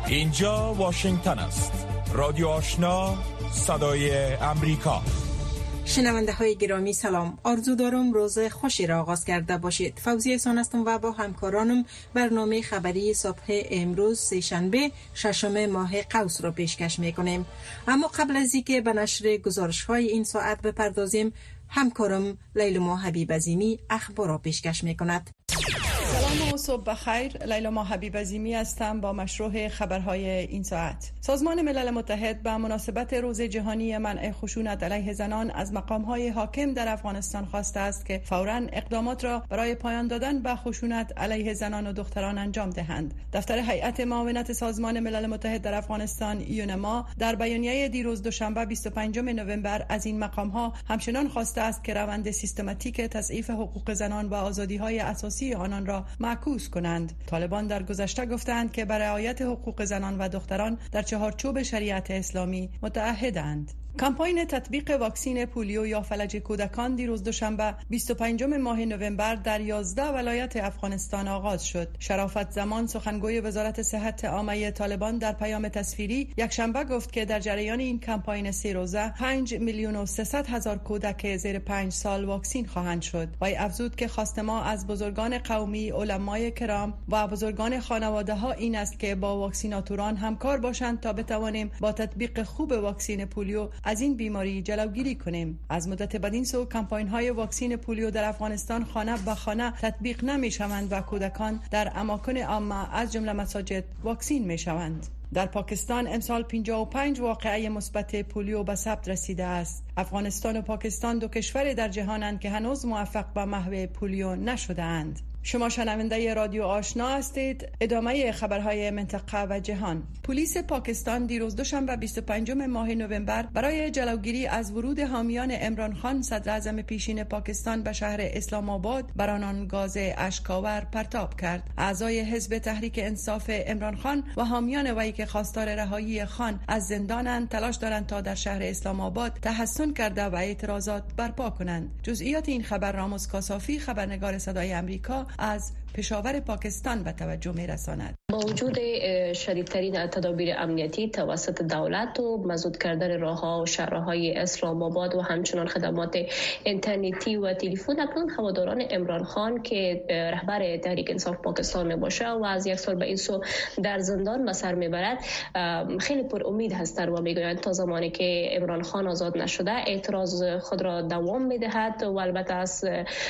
اینجا واشنگتن است. رادیو آشنا، صدای امریکا. شنونده های گرامی سلام. آرزو دارم روز خوشی را آغاز کرده باشید. فوزیه احسان هستم و با همکارانم برنامه خبری صبح امروز سه‌شنبه 6 ماه قوس را پیشکش میکنیم. اما قبل از اینکه به نشر گزارش های این ساعت بپردازیم، همکارم لیلا حبیب عظیمی اخبار را پیشکش میکند. سلام و صبح بخیر. لیلا حبیب عظیمی هستم با مشروع خبرهای این ساعت. سازمان ملل متحد به مناسبت روز جهانی منع خشونت علیه زنان از مقام‌های حاکم در افغانستان خواسته است که فوراً اقدامات را برای پایان دادن به خشونت علیه زنان و دختران انجام دهند. دفتر هیئت معاونت سازمان ملل متحد در افغانستان یونما در بیانیه دیروز دوشنبه 25 نوامبر از این مقام‌ها همچنان خواسته است که روند سیستماتیک تضعیف حقوق زنان و آزادی‌های اساسی آنان را معکوس کنند. طالبان در گذشته گفتند که برای رعایت حقوق زنان و دختران در چهارچوب شریعت اسلامی متعهدند. کمپاین تطبیق واکسن پولیو یا فلج کودکان دیروز دوشنبه 25 ماه نوامبر در 11 ولایت افغانستان آغاز شد. شرافت زمان سخنگوی وزارت صحت عامه طالبان در پیام تصویری یک شنبه گفت که در جریان این کمپاین 3 روزه 5,300,000 کودک زیر 5 سال واکسین خواهند شد. و افزود که خواست ما از بزرگان قومی، علمای کرام و بزرگان خانواده ها این است که با واکسیناتوران همکار باشند تا بتوانیم با تطبیق خوب واکسن پولیو از این بیماری جلوگیری کنیم. از مدت بدین سو کمپاین های واکسن پولیو در افغانستان خانه به خانه تطبیق نمی شوند و کودکان در اماکن عامه از جمله مساجد واکسین می شوند. در پاکستان امسال 55 واقعه مثبت پولیو به ثبت رسیده است. افغانستان و پاکستان دو کشور در جهانند که هنوز موفق به محو پولیو نشده‌اند. شما شنونده رادیو آشنا هستید. ادامه خبرهای منطقه و جهان. پلیس پاکستان دیروز دوشنبه 25 ماه نوامبر برای جلوگیری از ورود حامیان عمران خان صدر اعظم پیشین پاکستان به شهر اسلام آباد بر آنان گاز اشک‌آور پرتاب کرد. اعضای حزب تحریک انصاف عمران خان و حامیان وی که خواستار رهایی خان از زندانند تلاش دارند تا در شهر اسلام آباد تحصن کرده و اعتراضات برپا کنند. جزئیات این خبر راموز کاسافی، خبرنگار صدای امریکا، از پشاور پاکستان به توجه می‌رساند. با وجود شدیدترین تدابیر امنیتی توسط دولت و مسدود کردن راه‌ها و شهرهای اسلام آباد و همچنان خدمات اینترنتی و تلفن، اکنون هواداران عمران خان که رهبر تحریک انصاف پاکستان میباشه و از یک سال به این سو در زندان به سر میبرد، خیلی پر امید هستند و میگویند تا زمانی که عمران خان آزاد نشده اعتراض خود را دوام میدهد و البته از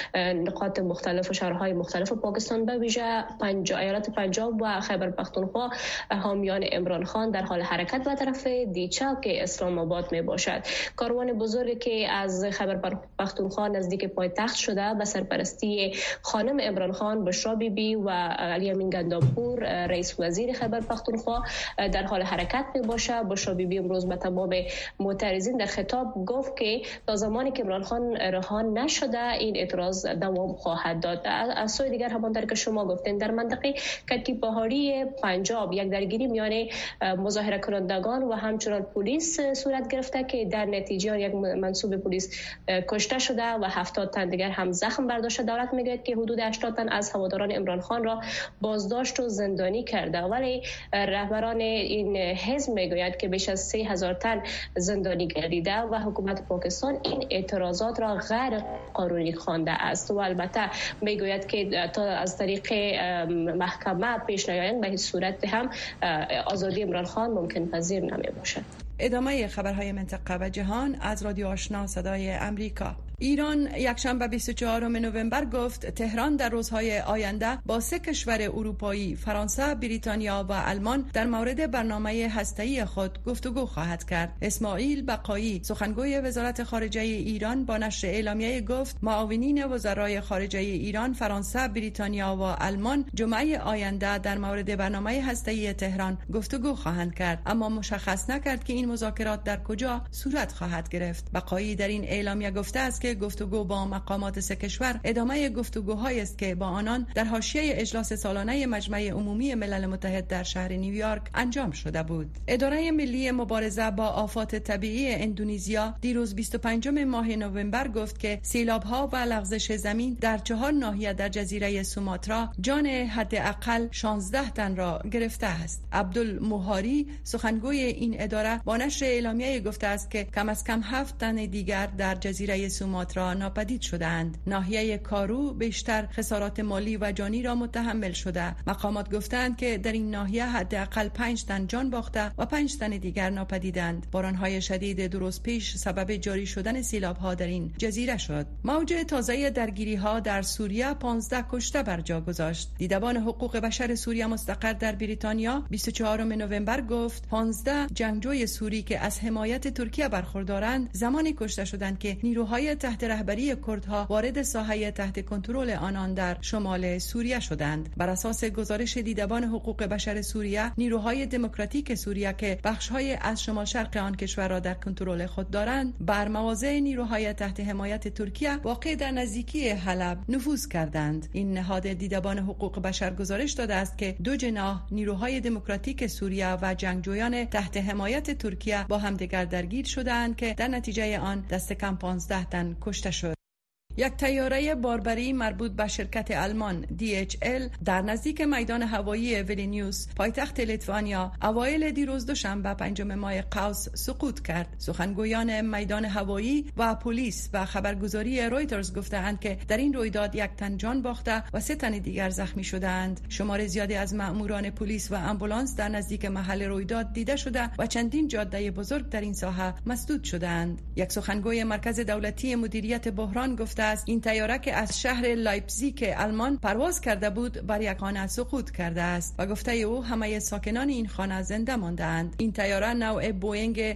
نقاط مختلف و شهرهای مختلف پاکستان به ویژه ایالت پنجاب و خیبر پختونخوا حامیان عمران خان در حال حرکت به طرف دیچا که اسلام آباد می باشد. کاروان بزرگی که از خیبر پختونخوا نزدیک پایتخت شده به سرپرستی خانم عمران خان، بشرا بیبی و علی امین گنداپور رئیس وزیر خیبر پختونخوا در حال حرکت می باشد. بشرا بیبی امروز به تمام معترضین در خطاب گفت که تا زمانی که عمران خان رها نشده این اعتراض دوام خواهد داد. از سوی دیگر همانطور که شما گفتین در منطقه کتی پهاڑی پنجاب یک درگیری میان مظاهره کنندگان و همچنان پلیس صورت گرفته که در نتیجه یک منصوب پلیس کشته شده و 70 تن دیگر هم زخم برداشته. دولت میگوید که حدود 80 تن از هواداران عمران خان را بازداشت و زندانی کرده، ولی رهبران این حزب میگوید که بیش از 3000 تن زندانی گردیده و حکومت پاکستان این اعتراضات را غیر قانونی خوانده است و البته میگوید که تا از طریق محکمه پیش نیایند به هیچ صورت هم آزادی عمران خان ممکن پذیر نمی باشد. ادامه خبرهای منطقه و جهان از رادیو آشنا صدای امریکا. ایران یکشنبه 24 نوامبر گفت تهران در روزهای آینده با 3 کشور اروپایی، فرانسه، بریتانیا و آلمان در مورد برنامه هسته‌ای خود گفتگو خواهد کرد. اسماعیل بقایی، سخنگوی وزارت خارجه ایران، با نشر اعلامیه گفت معاونین وزرای خارجه ایران، فرانسه، بریتانیا و آلمان جمعه آینده در مورد برنامه هسته‌ای تهران گفتگو خواهند کرد، اما مشخص نکرد که این مذاکرات در کجا صورت خواهد گرفت. بقایی در این اعلامیه گفته است که گفتگو با مقامات سه کشور ادامه گفتگوهایی است که با آنان در حاشیه اجلاس سالانه مجمع عمومی ملل متحد در شهر نیویورک انجام شده بود. اداره ملی مبارزه با آفات طبیعی اندونزیا دیروز 25 ماه نوامبر گفت که سیلاب‌ها و لغزش زمین در 4 ناحیه در جزیره سوماترا جان حداقل 16 تن را گرفته است. عبدالموهاری سخنگوی این اداره با نشر اعلامیه گفته است که کم از کم 7 تن دیگر در جزیره سوماترا ناپدید شدند. ناحیه کارو بیشتر خسارات مالی و جانی را متحمل شده. مقامات گفتند که در این ناحیه حداقل 5 تن جان باخته و 5 تن دیگر ناپدیدند. بارانهای شدید 2 روز پیش سبب جاری شدن سیلاب‌ها در این جزیره شد. موج تازه درگیری‌ها در سوریه 15 کشته بر جا گذاشت. دیدبان حقوق بشر سوریه مستقر در بریتانیا 24 نوامبر گفت 15 جنگجوی سوری که از حمایت ترکیه برخوردارند زمانی کشته شدند که نیروهای تحت رهبری کردها وارد ساحه تحت کنترل آنان در شمال سوریه شدند. بر اساس گزارش دیدبان حقوق بشر سوریه، نیروهای دموکراتیک سوریه که بخش‌های از شمال شرق آن کشور را در کنترل خود دارند، بر مواضع نیروهای تحت حمایت ترکیه واقع در نزدیکی حلب نفوذ کردند. این نهاد دیدبان حقوق بشر گزارش داده است که 2 جناح نیروهای دموکراتیک سوریه و جنگجویان تحت حمایت ترکیه با همدیگر درگیر شدند که در نتیجه آن دست کم 15 تن کشته شد. یک طیاره باربری مربوط به شرکت آلمان DHL در نزدیک میدان هوایی ویلنیوس پایتخت لیتوانیا اوایل دیروز دوشنبه 5 ماه قوس سقوط کرد. سخنگویان میدان هوایی و پلیس و خبرگزاری رویترز گفتند که در این رویداد 1 تن جان باخته و 3 تن دیگر زخمی شدند. شمار زیادی از مأموران پلیس و آمبولانس در نزدیک محل رویداد دیده شده و چندین جاده بزرگ در این ساحه مسدود شدند. یک سخنگوی مرکز دولتی مدیریت بحران گفته این طیاره که از شهر لایپزیگ آلمان پرواز کرده بود بر یک خانه سقوط کرده است و گفته او همه ساکنان این خانه زنده ماندند. این طیاره نوع بوئینگ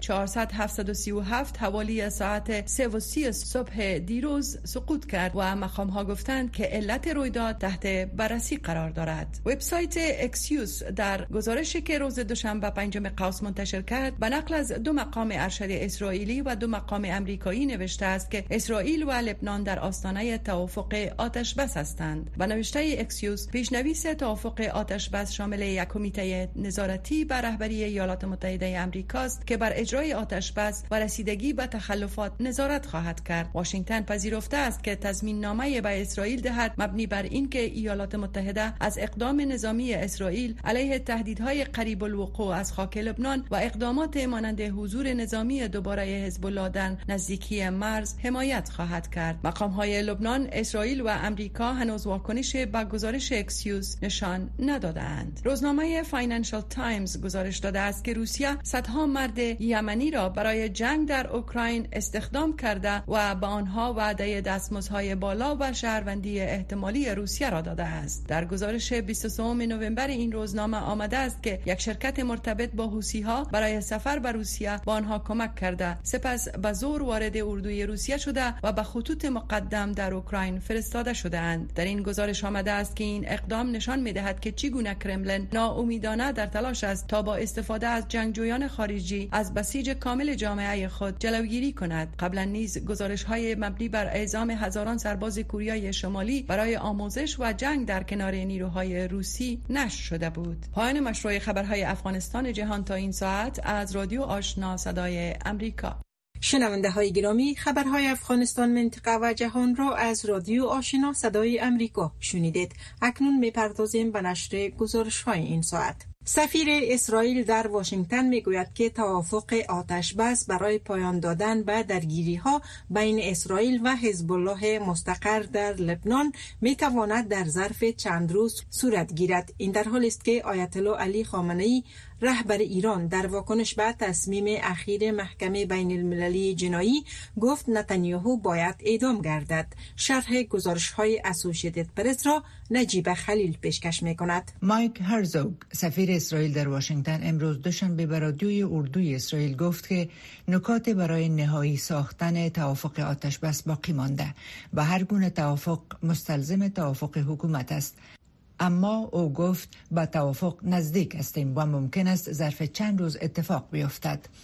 400-737 حوالی ساعت 3:30 صبح دیروز سقوط کرد و مقام‌ها گفتند که علت رویداد تحت بررسی قرار دارد. وبسایت اکسیوس در گزارشی که روز دوشنبه 5 قوس منتشر کرد به نقل از 2 مقام ارشد اسرائیلی و 2 مقام آمریکایی نوشته است که اسرائیل و لبنان در آستانه توافق آتش بس هستند. به نوشته اکسیوس، پیشنویس توافق آتش بس شامل یک کمیته نظارتی به رهبری ایالات متحده آمریکا است که بر اجرای آتش بس و رسیدگی به تخلفات نظارت خواهد کرد. واشنگتن پذیرفته است که تضمین نامه به اسرائیل دهد مبنی بر اینکه ایالات متحده از اقدام نظامی اسرائیل علیه تهدیدهای قریب الوقوع از خاک لبنان و اقدامات مانند حضور نظامی دوباره حزب الله در نزدیکی مرز حمایت خواهد کرد. مقام‌های لبنان، اسرائیل و امریکا هنوز واکنش به گزارش اکسیوس نشان ندادند. روزنامه فاینانشال تایمز گزارش داده است که روسیه صدها مرد یمنی را برای جنگ در اوکراین استخدام کرده و به آنها وعده دستمزدهای بالا و شهروندی احتمالی روسیه را داده است. در گزارش 23 نوامبر این روزنامه آمده است که یک شرکت مرتبط با حوثی‌ها برای سفر به روسیه به آنها کمک کرده، سپس به زور وارد اردوی روسیه شده و به خطوط مقدم در اوکراین فرستاده شده‌اند. در این گزارش آمده است که این اقدام نشان می‌دهد که چگونه کرملن ناامیدانه در تلاش است تا با استفاده از جنگجویان خارجی از بسیج کامل جامعه خود جلوگیری کند. قبلا نیز گزارش‌های مبنی بر اعزام هزاران سرباز کوریای شمالی برای آموزش و جنگ در کنار نیروهای روسی نشر شده بود. پایان مشروع خبرهای افغانستان جهان تا این ساعت از رادیو آشنا صدای امریکا. شنونده های گرامی، خبرهای افغانستان، منطقه و جهان را از رادیو آشنا صدای امریکا شنیدید. اکنون می‌پردازیم به نشر گزارش‌های این ساعت. سفیر اسرائیل در واشنگتن میگوید که توافق آتش بس برای پایان دادن به درگیری‌ها بین اسرائیل و حزب الله مستقر در لبنان میتواند در ظرف چند روز صورت گیرد. این در حالی است که آیت الله علی خامنه‌ای رهبر ایران در واکنش به تصمیم اخیر محکمه بین المللی جنایی گفت نتانیاهو باید اعدام گردد. شرح گزارش‌های اسوسییتد پرس را نجیب خلیل پیشکش می‌کند. مایک هرزوگ سفیر اسرائیل در واشنگتن امروز دوشنبه به رادیوی اردوی اسرائیل گفت که نکات برای نهایی ساختن توافق آتش بس باقی مانده و هر گونه توافق مستلزم توافق حکومت است. اما او گفت به توافق نزدیک هستیم و ممکن است ظرف چند روز اتفاق بیفتد.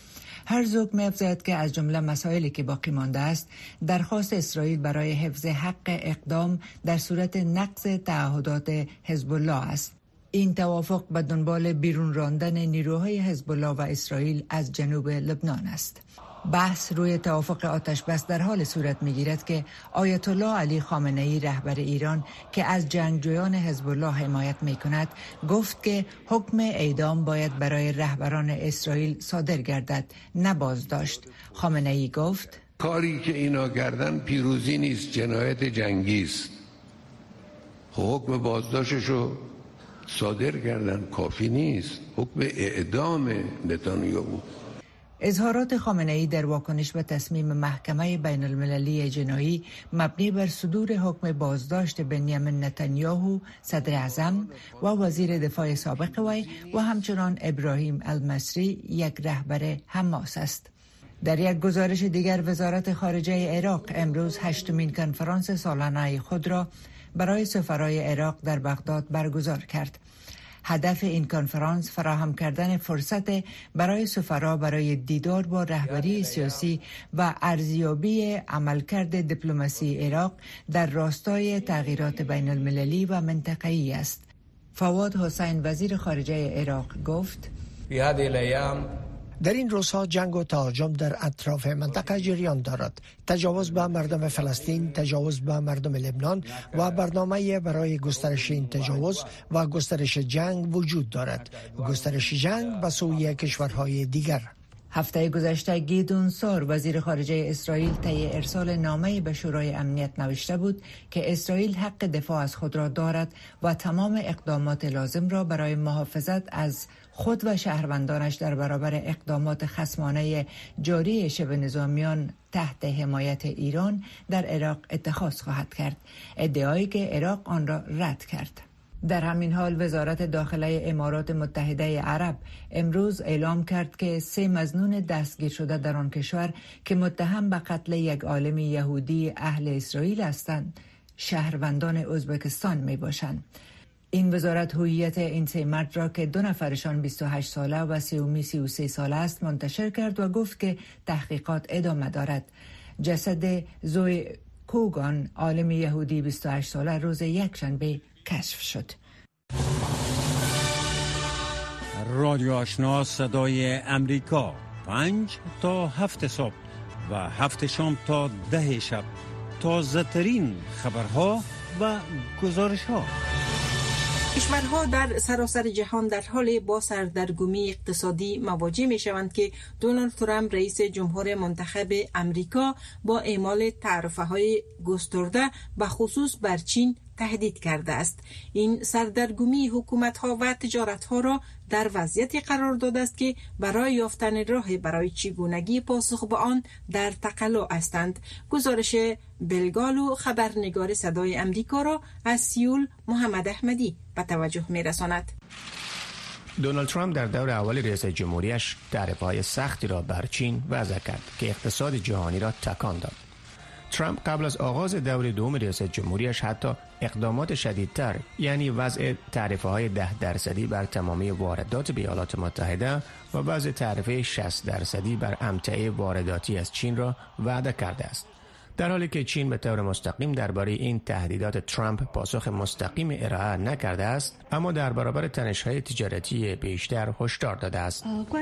هرزوگ می‌افزاید که از جمله مسائلی که باقی مانده است درخواست اسرائیل برای حفظ حق اقدام در صورت نقض تعهدات حزب الله است. این توافق به دنبال بیرون راندن نیروهای حزب الله و اسرائیل از جنوب لبنان است. بحث روی توافق آتش بس در حال صورت می‌گیرد که آیت الله علی خامنه‌ای رهبر ایران که از جنگجویان حزب الله حمایت می‌کند گفت که حکم اعدام باید برای رهبران اسرائیل صادر گردد، نه بازداشت. خامنه‌ای گفت کاری که اینا کردن پیروزی نیست، جنایت جنگی است. حکم بازداشتشو صادر کردن کافی نیست، حکم اعدام نتانیاهو. اظهارات خامنه‌ای در واکنش به تصمیم محکمه بین المللی جنایی مبنی بر صدور حکم بازداشت بنیامین نتانیاهو صدر اعظم و وزیر دفاع سابق وی و همچنان ابراهیم المصری یک رهبر حماس است. در یک گزارش دیگر وزارت خارجه عراق امروز 8مین کنفرانس سالانه خود را برای سفرای عراق در بغداد برگزار کرد. هدف این کنفرانس فراهم کردن فرصت برای سفرا برای دیدار با رهبری سیاسی و ارزیابی عملکرد دیپلماسی عراق در راستای تغییرات بین المللی و منطقه‌ای است. فواد حسین وزیر خارجه عراق گفت در این روزها جنگ و تهاجم در اطراف منطقه جریان دارد. تجاوز به مردم فلسطین، تجاوز به مردم لبنان و برنامه برای گسترش این تجاوز و گسترش جنگ وجود دارد. گسترش جنگ به سوی کشورهای دیگر. هفته گذشته گیدون سار وزیر خارجه اسرائیل طی ارسال نامه‌ای به شورای امنیت نوشته بود که اسرائیل حق دفاع از خود را دارد و تمام اقدامات لازم را برای محافظت از خود و شهروندانش در برابر اقدامات خصمانه جاری شبه نظامیان تحت حمایت ایران در عراق اتخاذ خواهد کرد. ادعایی که عراق آن را رد کرد. در همین حال وزارت داخله امارات متحده عرب امروز اعلام کرد که 3 مظنون دستگیر شده در آن کشور که متهم به قتل یک عالم یهودی اهل اسرائیل هستند شهروندان ازبکستان می باشند. این وزارت هویت این 3 مرد را که 2 نفرشان 28 ساله و 33 ساله است منتشر کرد و گفت که تحقیقات ادامه دارد. جسد زوی کوگان عالم یهودی 28 ساله روز یکشنبه کشف شد. رادیو آشنا صدای امریکا 5 تا 7 صبح و 7 شام تا 10 شب. تازه ترین خبرها و گزارش ها. کشورها در سراسر جهان در حال با سردرگمی اقتصادی مواجه می شوند که دونالد ترامپ رئیس جمهور منتخب امریکا با اعمال تعرفه‌های گسترده به خصوص بر چین تهدید کرده است. این سردرگمی حکومت‌ها و تجارت‌ها را در وضعیتی قرار داده است که برای یافتن راه برای چگونگی پاسخ به آن در تقلا هستند. گزارش بلگالو خبرنگار صدای امریکا را از سیول محمد احمدی به توجه می‌رساند. دونالد ترامپ در دور اول ریاست جمهوریش تعرفه‌های سختی را بر چین وضع کرد که اقتصاد جهانی را تکان داد. ترامپ قبل از آغاز دور دوم ریاست جمهوریش حتی اقدامات شدیدتر یعنی وضع تعرفه‌های 10% بر تمامی واردات به ایالات متحده و وضع تعرفه 60% بر امتعه وارداتی از چین را وعده کرده است. در حالی که چین به طور مستقیم درباره این تهدیدات ترامپ پاسخ مستقیم ارائه نکرده است، اما در برابر تنش‌های تجارتی بیشتر هشدار داده است.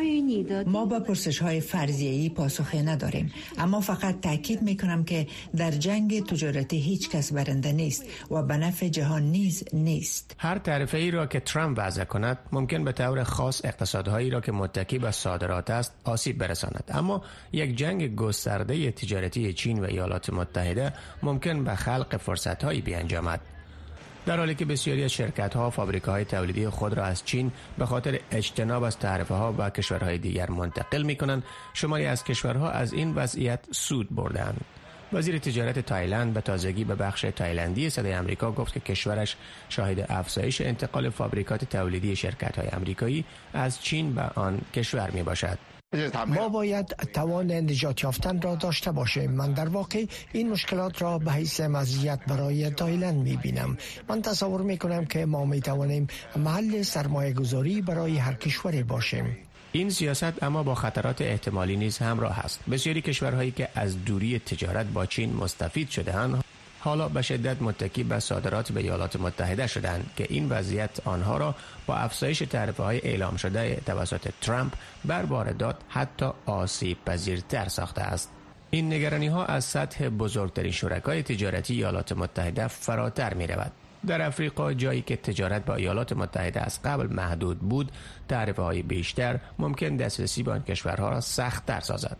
ما با پرسش‌های فرضیه‌ای پاسخی نداریم، اما فقط تاکید می‌کنم که در جنگ تجارتی هیچ کس برنده نیست و به نفع جهان نیز نیست. هر تعرفه‌ای را که ترامپ وضع کند ممکن به طور خاص اقتصادهایی را که متکی به صادرات است آسیب برساند، اما یک جنگ گسترده تجارتی چین و ایالات متحده ممکن به خلق فرصت‌هایی بیانجامد. در حالی که بسیاری از شرکت‌ها فابریکاهای تولیدی خود را از چین به خاطر اجتناب از تعرفه‌ها به کشورهای دیگر منتقل می‌کنند، شماری از کشورها از این وضعیت سود بردند. وزیر تجارت تایلند به تازگی به بخش تایلندی صدای امریکا گفت که کشورش شاهد افزایش انتقال فابریکات تولیدی شرکت‌های آمریکایی از چین به آن کشور میباشد. ما باید توان نجات یافتن را داشته باشیم. من در واقع این مشکلات را به حیث مزیت برای تایلند می‌بینم. من تصور می‌کنم که ما می‌توانیم محل سرمایه‌گذاری برای هر کشوری باشیم. این سیاست اما با خطرات احتمالی نیز همراه است. بسیاری کشورهایی که از دوری تجارت با چین مستفید شده‌اند حالا به شدت متکی به صادرات به ایالات متحده شدند که این وضعیت آنها را با افزایش تعرفه‌های اعلام شده توسط ترامپ بر واردات حتی آسیب پذیرتر ساخته است. این نگرانی‌ها از سطح بزرگترین شرکای تجارتی ایالات متحده فراتر می‌رود. در افریقا، جایی که تجارت با ایالات متحده از قبل محدود بود، تعرفه‌های بیشتر ممکن دسترسی به آن کشورها را سخت‌تر سازد.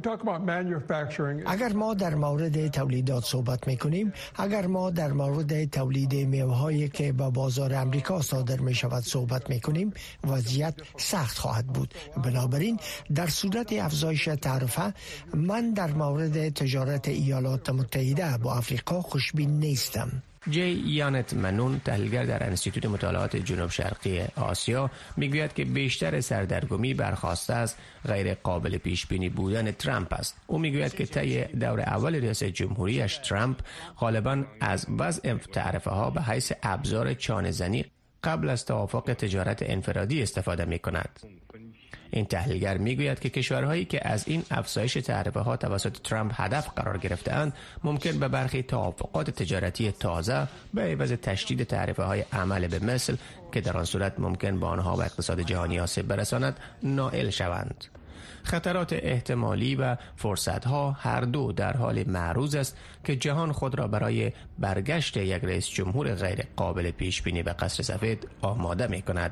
اگر ما در مورد تولیدات صحبت می‌کنیم، اگر ما در مورد تولید میوه‌هایی که به بازار امریکا صادر می‌شود صحبت می‌کنیم، وضعیت سخت خواهد بود. بنابراین در صورت افزایش تعرفه، من در مورد تجارت ایالات متحده با افریقا خوشبین نیستم. جی یانت منون، تحلیلگر در انستیتوت مطالعات جنوب شرقی آسیا، میگوید که بیشتر سردرگمی برخواسته از غیر قابل پیش بینی بودن ترامپ است. او میگوید که طی دور اول ریاست جمهوریش ترامپ غالباً از وضع تعرفه ها به حیث ابزار چانه زنی قبل از توافق تجارت انفرادی استفاده میکند. این تحلیلگر میگوید که کشورهایی که از این افزایش تعرفه ها توسط ترامپ هدف قرار گرفته‌اند ممکن به برخی توافقات تجارتی تازه به عوض تشدید تعرفه های عمل به مثل که در آن صورت ممکن به آنها و اقتصاد جهانی آسیب برساند نائل شوند. خطرات احتمالی و فرصت‌ها هر دو در حال معروض است که جهان خود را برای برگشت یک رئیس جمهور غیر قابل پیش بینی به قصر سفید آماده می‌کند.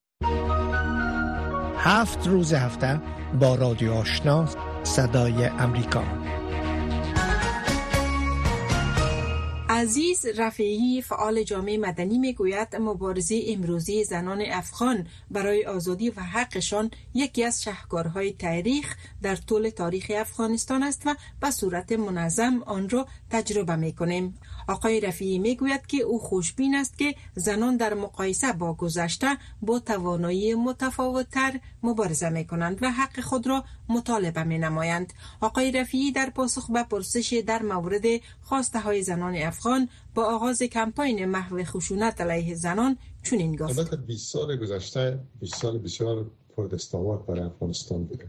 7 روز هفته با رادیو آشنا صدای امریکا. عزیز رفیعی، فعال جامعه مدنی، میگوید مبارزه امروزی زنان افغان برای آزادی و حقشان یکی از شاهکارهای تاریخ در طول تاریخ افغانستان است و به صورت منظم آن را تجربه میکنیم. آقای رفیعی میگوید که او خوشبین است که زنان در مقایسه با گذشته با توانایی متفاوت‌تر مبارزه میکنند و حق خود را مطالبه مینمایند. آقای رفیعی در پاسخ به پرسش در مورد خواسته های زنان افغان با آغاز کمپاین محو خشونت علیه زنان چنین گفت: البته 20 سال گذشته 20 سال بسیار پردستاورد برای افغانستان بوده.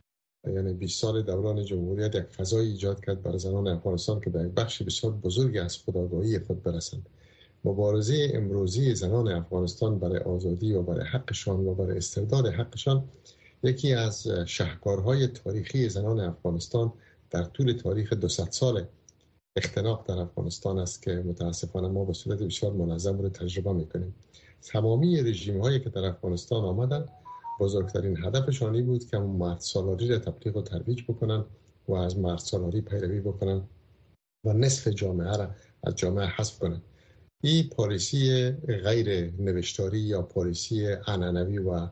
یعنی 20 سال دوران جمهوریت یک فضای ایجاد کرد برای زنان افغانستان که به یک بخش بسیار بزرگی از خودآگاهی خود برسند. مبارزه امروزی زنان افغانستان برای آزادی و برای حقشان و برای استرداد حقشان یکی از شاهکارهای تاریخی زنان افغانستان در طول تاریخ 200 سال اختناق در افغانستان است که متاسفانه ما به صورت بسیار منظم رو تجربه میکنیم. تمامی رژیم‌هایی که در افغانستان آمدن بزرگترین هدفشانی بود که مرد سالاری را تبلیغ و ترویج بکنن و از مرد سالاری پیروی بکنن و نصف جامعه را از جامعه حذف کنن. این پالیسی غیر نوشتاری یا پالیسی عنعنوی و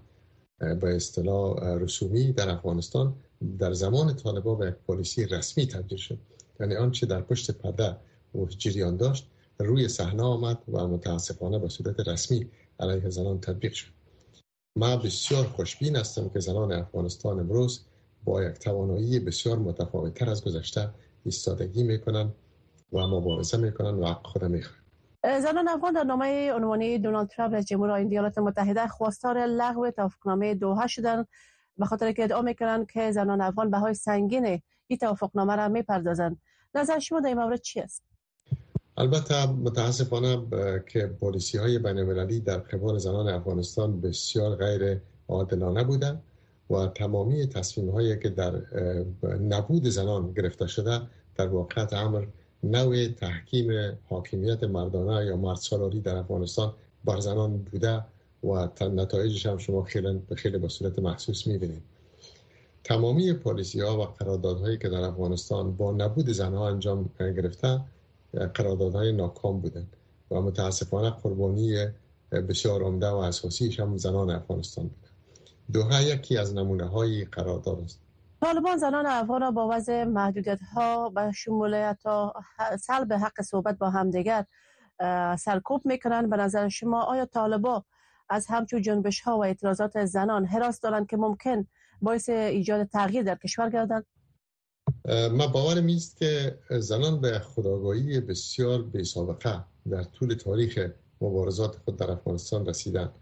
به اصطلاح رسومی در افغانستان در زمان طالبان به یک پالیسی رسمی تبدیل شد. یعنی آنچه در پشت پرده و جریان داشت روی صحنه آمد و متاسفانه به صورت رسمی علیه زنان تطبیق شد. من بسیار خوشبین هستم که زنان افغانستان امروز با یک توانایی بسیار متفاوت‌تر از گذشته ایستادگی میکنن و مبارزه میکنن و حق خود میخوان. زنان افغان در نامه عنوانی دونالد ترامپ رئیس جمهور ایالات متحده خواستار لغو توافقنامه دوحه شدند، به خاطر که ادعا میکنند که زنان افغان بهای سنگین این توافقنامه را میپردازند. نظر شما در این مورد چی است؟ البته متاسفانه که پالیسی‌های بین‌المللی در قبال زنان افغانستان بسیار غیر عادلانه بودند و تمامی تصمیم‌هایی که در نبود زنان گرفته شده در واقع امر نوع تحکیم حاکمیت مردانه یا مردسالاری در افغانستان بر زنان بوده و نتایجش هم شما خیلی به صورت محسوس می‌بینید. تمامی پالیسی‌ها و قراردادهایی که در افغانستان با نبود زنها انجام گرفته قراردادهای ناکام بودند و متاسفانه قربانی بسیار عمده و اساسیش هم زنان افغانستان بودند. دوحه یکی از نمونه‌های قرارداد است. طالبان زنان افغان را با وضع محدودیت‌ها به شمول تا سلب حق صحبت با همدیگر سرکوب می‌کنند. به نظر شما آیا طالبان از همچون جنبش‌ها و اعتراضات زنان هراس دارند که ممکن باعث ایجاد تغییر در کشور گردند؟ من باورم است که زنان به خودآگاهی بسیار بی‌سابقه در طول تاریخ مبارزات خود در افغانستان رسیدند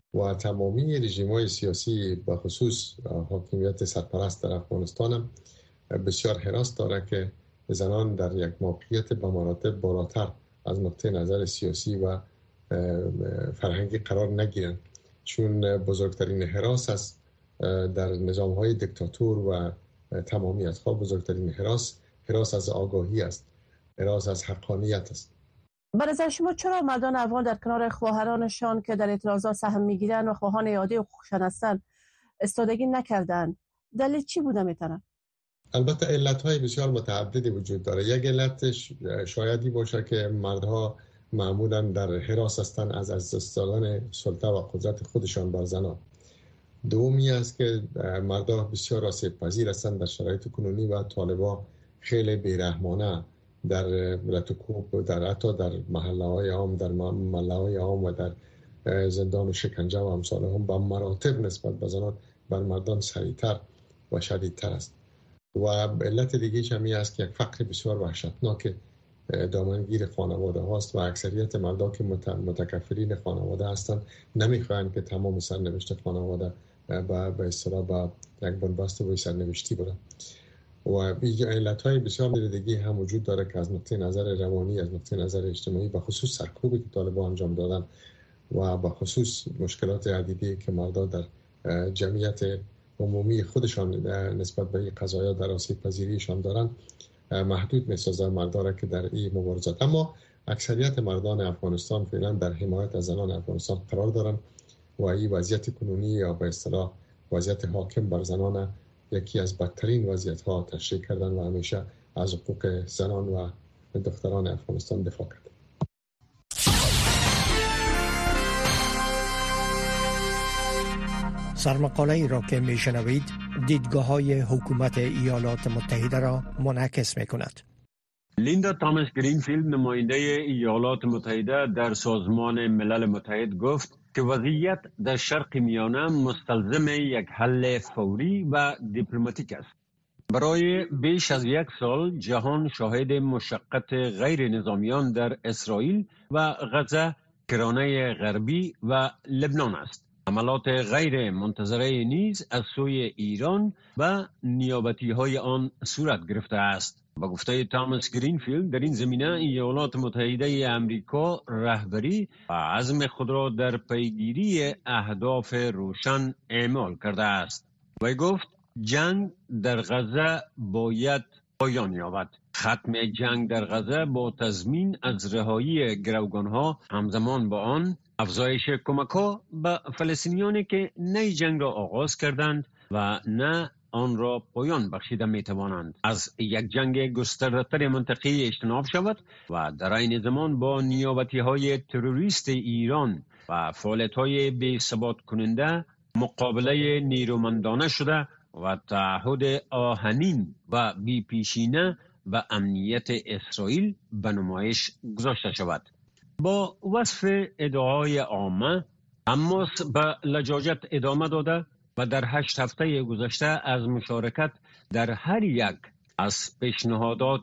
و تمامی رژیم‌های سیاسی به خصوص حاکمیت سرپرست در افغانستان هم بسیار حراس داره که زنان در یک موقعیت به مراتب بالاتر از نقطه نظر سیاسی و فرهنگی قرار نگیرن، چون بزرگترین حراس از در نظام‌های دیکتاتور و تمامیت خواه بزرگترین حراس از آگاهی است، حراس از حقانیت است. برای نظر شما چرا مردان افغان در کنار خواهرانشان که در اعتراضات سهم میگیرن و خواهان اعاده حقوقشان هستند استادگی نکردند؟ دلیل چی بوده میتونه؟ البته علت‌های بسیار متعددی وجود داره. یک علتش شایدی باشه که مردها معمولاً در حراس هستند از دست دادن سلطه و قدرت خودشان بر زنان. دومی است که مردها بسیار آسیب پذیر هستند در شرایط کنونی و طالبان خیلی بیرحمانه در رتوکوب، در حتی در محله‌های عام، در محله‌های عام و در زندان و شکنجه و امثال هم با مراتب نسبت به زنان بر مردان سریعتر و شدیدتر است. و علت دیگه همی است که یک فقر بسیار وحشتناک دامنگیر خانواده هاست و اکثریت مردان که متکفلین خانواده هستند نمیخواهند که تمام سرنوشت خانواده به اصطلاح با یک بنبست و سرنوشتی برن. و علت‌های بسیار دیگه هم وجود داره که از نقطه نظر روانی، از نقطه نظر اجتماعی به خصوص سرکوبی که طالبان انجام دادن و به خصوص مشکلات عدیدی که مردان در جمعیت عمومی خودشان نسبت به این قضایا در آسیب پذیریشان دارن محدود می‌سازه مردان را که در این مبارزات. اما اکثریت مردان افغانستان فعلا در حمایت از زنان افغانستان قرار دارن و این وضعیت کنونی یا به اصطلاح وضعیت حاکم بر زنان یکی از بدترین وضعیت‌ها تشریح کردن و همیشه از حقوق زنان و دختران افغانستان دفاع کردن. سرمقاله ای را که میشنوید دیدگاه‌های حکومت ایالات متحده را منعکس می‌کند. لیندا تامس گرینفیلد نماینده ایالات متحده در سازمان ملل متحد گفت که وضعیت در شرق میانه مستلزم یک حل فوری و دیپلماتیک است. برای بیش از یک سال جهان شاهد مشقت غیر نظامیان در اسرائیل و غزه، کرانه غربی و لبنان است. حملات غیر منتظره نیز از سوی ایران و نیابتی های آن صورت گرفته است. با گفته تامس گرینفیلد در این زمینه ایالات متحده امریکا رهبری و عزم خود را در پیگیری اهداف روشن اعمال کرده است. وی گفت جنگ در غزه باید پایان یابد. ختم جنگ در غزه با تضمین از رهایی گروگانها همزمان با آن افزایش کمک‌ها به فلسطینیانی که نه جنگ را آغاز کردند و نه آن را پایان بخشیده می‌توانند از یک جنگ گسترده‌تر منطقی اجتناب شود و در این زمان با نیابتی‌های تروریست ایران و فعالیت‌های بی‌ثبات کننده مقابله نیرومندانه شده و تعهد آهنین و بی‌پیشینه و امنیت اسرائیل به نمایش گذاشته شود. با وصف ادعای عامه حماس به لجاجت ادامه داده و در 8 هفته گذشته از مشارکت در هر یک از پیشنهادات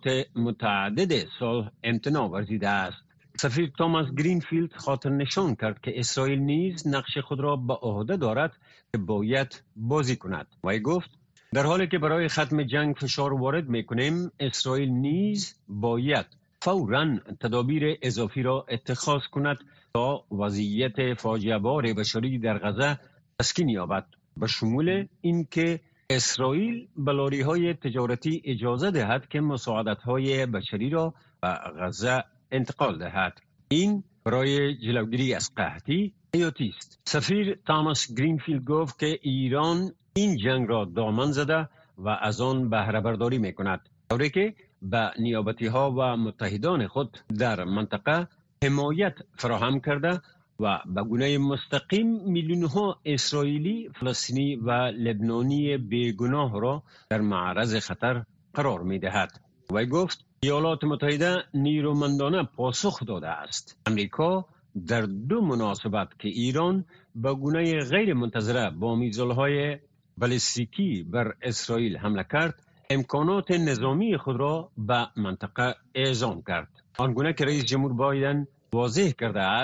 متعدد صلح امتناع ورزیده است. سفیر تامس گرینفیلد خاطر نشان کرد که اسرائیل نیز نقش خود را به عهده دارد که باید بازی کند. وی گفت در حالی که برای ختم جنگ فشار وارد میکنیم، اسرائیل نیز باید فوراً تدابیر اضافی را اتخاذ کند تا وضعیت فاجعه بار بشری در غزه تسکین یابد، به شمول اینکه اسرائیل به لاری‌های تجارتی اجازه دهد که مساعدت‌های بشری را به غزه انتقال دهد. این برای جلوگیری از قحطی حیاتی است. سفیر تامس گرینفیلد گفت که ایران این جنگ را دامن زده و از آن بهره برداری می‌کند، طوری که به نیابتی‌ها و متحدان خود در منطقه حمایت فراهم کرده و به گونه مستقیم میلیون‌ها اسرائیلی، فلسطینی و لبنانی بیگناه را در معرض خطر قرار می‌دهد. وی گفت ایالات متحده نیرومندانه پاسخ داده است. امریکا در 2 مناسبت که ایران به گونه غیر منتظره با میزایل‌های بالستیکی بر اسرائیل حمله کرد، امکانات نظامی خود را به منطقه اعزام کرد. آنگونه که رئیس جمهور بایدن واضح کرده است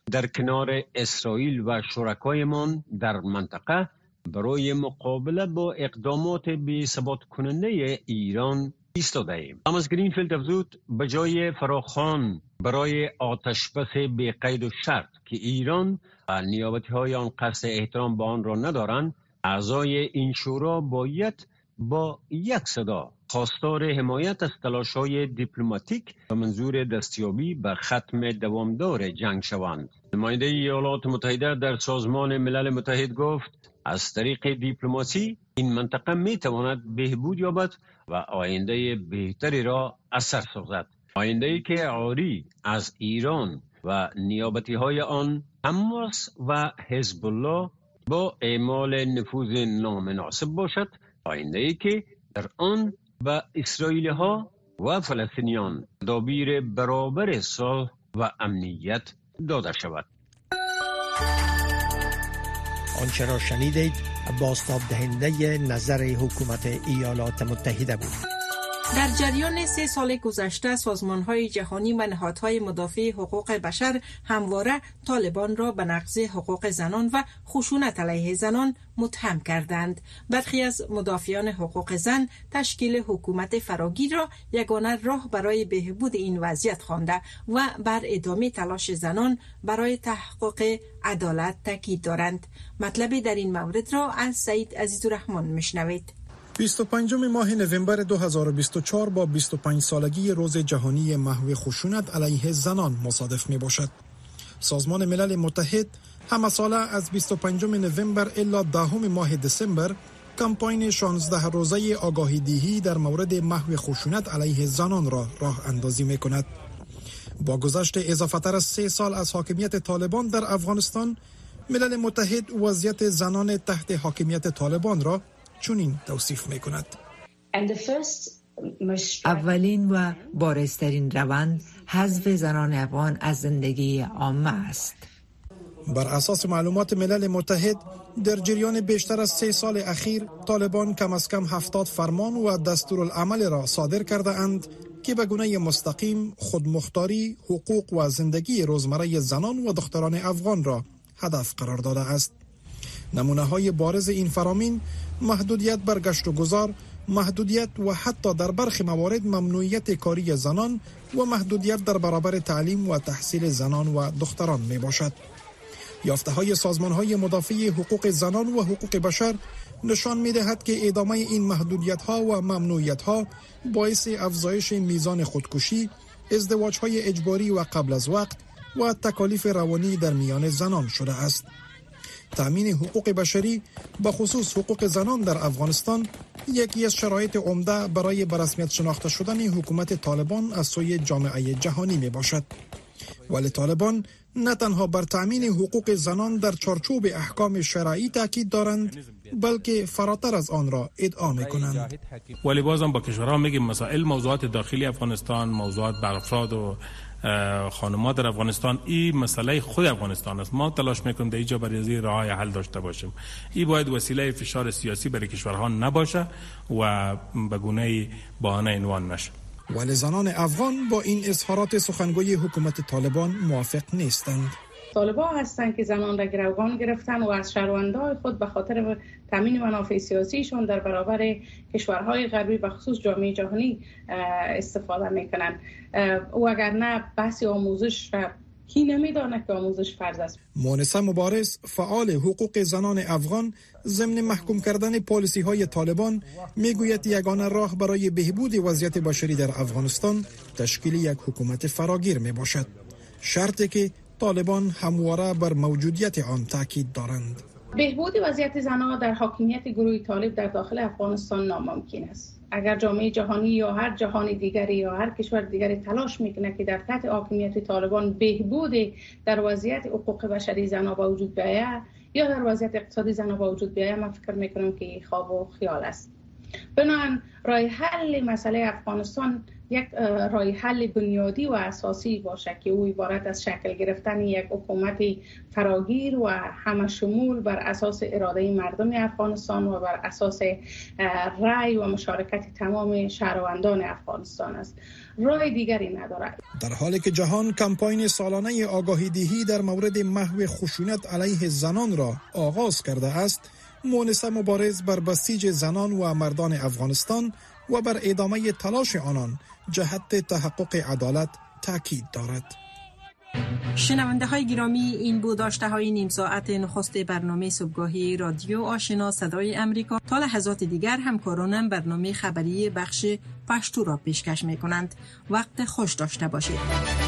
در کنار اسرائیل و شرکایمان در منطقه برای مقابله با اقدامات بی‌ثبات کننده ایران ایستاده ایم. تاماس گرینفیلد افزود به جای فراخوان برای آتشبس بی قید و شرط که ایران و نیابتی‌های آن قصد احترام به آن را ندارند، اعضای این شورا باید با یک صدا خواستار حمایت از تلاش‌های دیپلماتیک به منظور دستیابی به ختم دوامدار جنگ شوند. نماینده ایالات متحده در سازمان ملل متحد گفت از طریق دیپلماسی این منطقه می‌تواند بهبود یابد و آینده بهتری را اثر سازد. آینده‌ای که عاری از ایران و نیابتی‌های آن، حماس و حزب الله با اعمال نفوذ نامناسب باشد، آینده‌ای که در آن به اسرائیلی‌ها و فلسطینیان تدابیر برابر صلح و امنیت داده شود. آنچه را شنیدید بازتاب دهنده نظر حکومت ایالات متحده بود. در جریان 3 سال گذشته سازمان‌های جهانی و نهادهای مدافع حقوق بشر همواره طالبان را به نقض حقوق زنان و خشونت علیه زنان متهم کردند. برخی از مدافعان حقوق زن تشکیل حکومت فراگیر را یگانه راه برای بهبود این وضعیت خوانده و بر ادامه تلاش زنان برای تحقق عدالت تاکید دارند. مطلبی در این مورد را از سعید عزیزالرحمن میشنوید. 25 ماه نوامبر 2024 با 25 سالگی روز جهانی محو خشونت علیه زنان مصادف می باشد. سازمان ملل متحد همه ساله از 25 نوامبر الی 10 ماه دسامبر کمپاین 16 روزه آگاهی دهی در مورد محو خشونت علیه زنان را راه اندازی می کند. با گذشت اضافه تر از 3 سال از حاکمیت طالبان در افغانستان، ملل متحد وضعیت زنان تحت حاکمیت طالبان را چنین توصیف می کند. اولین و بارزترین روند حذف زنان افغان از زندگی عامه است. بر اساس معلومات ملل متحد در جریان بیشتر از 3 سال اخیر طالبان کم از کم 70 فرمان و دستورالعمل را صادر کرده اند که به گونه مستقیم خودمختاری، حقوق و زندگی روزمره زنان و دختران افغان را هدف قرار داده است. نمونه های بارز این فرامین محدودیت بر گشت و گذار، محدودیت و حتی در برخی موارد ممنوعیت کاری زنان و محدودیت در برابر تعلیم و تحصیل زنان و دختران می باشد. یافته های سازمان های مدافع حقوق زنان و حقوق بشر نشان می دهد که ادامه این محدودیت ها و ممنوعیت ها باعث افزایش میزان خودکشی، ازدواج های اجباری و قبل از وقت و تکالیف روانی در میان زنان شده است. تأمین حقوق بشری به خصوص حقوق زنان در افغانستان یکی از شرایط عمده برای به رسمیت شناخته شدن حکومت طالبان از سوی جامعه جهانی می باشد. ولی طالبان نه تنها بر تأمین حقوق زنان در چارچوب احکام شرعی تاکید دارند، بلکه فراتر از آن را ادعا می کنند. ولی بازم با کشورها میگیم مسائل موضوعات داخلی افغانستان، موضوعات بر افراد و خانمات در افغانستان، این مسئله خود افغانستان است. ما تلاش میکنیم در اینجا برای راهی حل داشته باشیم. این باید وسیله فشار سیاسی برای کشورها نباشه و به گونه بهانه عنوان نشه. ولی زنان افغان با این اظهارات سخنگوی حکومت طالبان موافق نیستند. طالبان هستند که زنان را گروگان گرفتن و از شهروندان خود به خاطر تامین منافع سیاسیشون در برابر کشورهای غربی و خصوص جامعه جهانی استفاده میکنن و اگر نه بحث آموزش را کی نمیدانه که آموزش فرض است. مونسه مبارز فعال حقوق زنان افغان ضمن محکوم کردن پالیسی های طالبان میگوید یگانه راه برای بهبود وضعیت بشری در افغانستان تشکیل یک حکومت فراگیر می باشد، شرطی که طالبان همواره بر موجودیت آن تاکید دارند. بهبود وضعیت زنان در حاکمیت گروه طالب در داخل افغانستان ناممکن است. اگر جامعه جهانی یا هر جهان دیگری یا هر کشور دیگری تلاش میکنه که در تحت حاکمیت طالبان بهبود در وضعیت حقوق بشری زنان با وجود بیاید یا در وضعیت اقتصادی زنان با وجود بیاید، من فکر میکنم که خواب و خیال است. بنابراین راه حل مسئله افغانستان یک راه حل بنیادی و اساسی باشه که او عبارت از شکل گرفتن یک حکومت فراگیر و همه شمول بر اساس اراده مردم افغانستان و بر اساس رأی و مشارکت تمام شهروندان افغانستان است. راه دیگری نداره. در حالی که جهان کمپاین سالانه آگاهی دهی در مورد محو خشونت علیه زنان را آغاز کرده است، مونسه مبارز بر بسیج زنان و مردان افغانستان و بر ادامه تلاش آنان جهت تحقق عدالت تاکید دارد. شنونده های گرامی، این بود داشته های نیم ساعت نخست برنامه صبحگاهی رادیو آشنا صدای امریکا. تا لحظات دیگر همکارانم برنامه خبری بخش پشتو را پیشکش می کنند. وقت خوش داشته باشید.